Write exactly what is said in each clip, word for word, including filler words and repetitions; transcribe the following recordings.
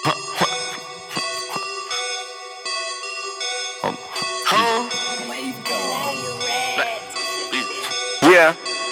Yeah.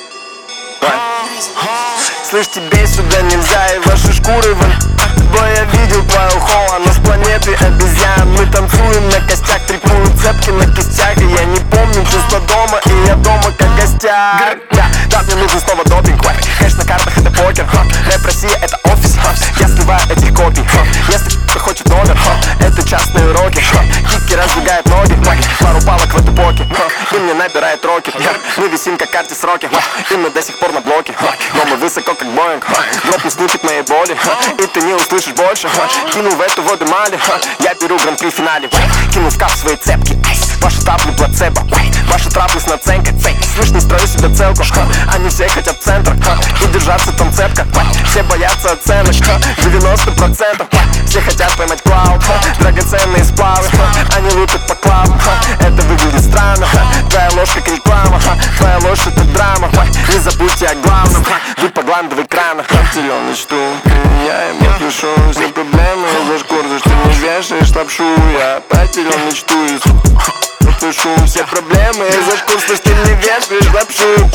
Слышь, тебе сюда нельзя, и ваши шкуры вон. Бой, я видел твою холл, она с планеты обезьян. Мы танцуем на костях, трепуют цепки на кистях. И я не помню чувство дома, и я дома как гостяк. Да, мне нужен снова допинг, кэш на картах это покер. Рэп Россия это офис, я сливаю этих копий. Если кто хочет номер, это частные уроки. Кики раздвигают ноги, пару палок в эту поке. И мне набирает роки. Мы висим как карте сроки, и мы до сих пор на блоке. Но мы высоко как Боинг. Дропну снипет моей боли, и ты не услышишь больше. Кинул в эту воду мали, я беру гран-при в финале. Кинул в кап свои цепки, ваши тапли плацебо. Ваши трапы с наценкой, слышь, не строю себе целку. Они все хотят центр, и держаться там цепко. Все боятся оценок, девяносто процентов. Все хотят поймать клауд, драгоценные сплавы. Они лупят по клавам, это выглядит странно. Твоя ложь как реклама, твоя ложь это драма. Не забудьте о главном, вы погландывай экрана. Зеленый штук, я ему пишу все проблемы из-за шкуры, что не вешаешь лапшу. Я потерял мечту и пишу все проблемы из-за шкур, что ты не вешаешь лапшу.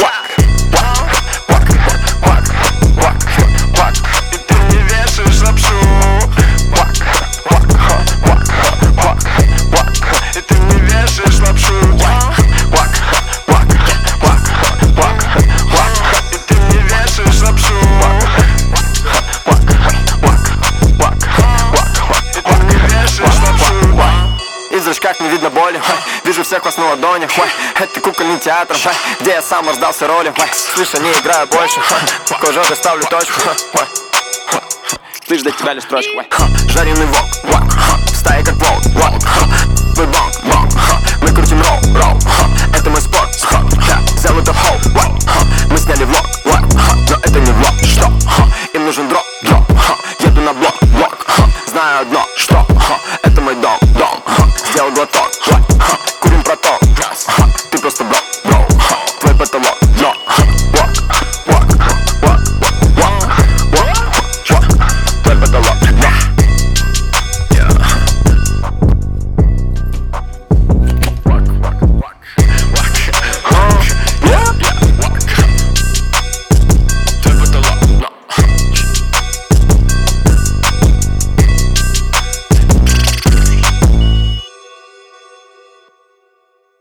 И ты не вешаешь лапшу. И ты не вешаешь лапшу. И ты не вешаешь лапшу. И ты не вешаешь лапшу. Из зрачках не видно боли, вижу всех вас на ладонях. Это кукольный театр, где я сам раздался роли. Слышь, не играю больше, кожа ставлю точку. Слышь, до тебя лишь строчку. Жареный вок, в стае как волк.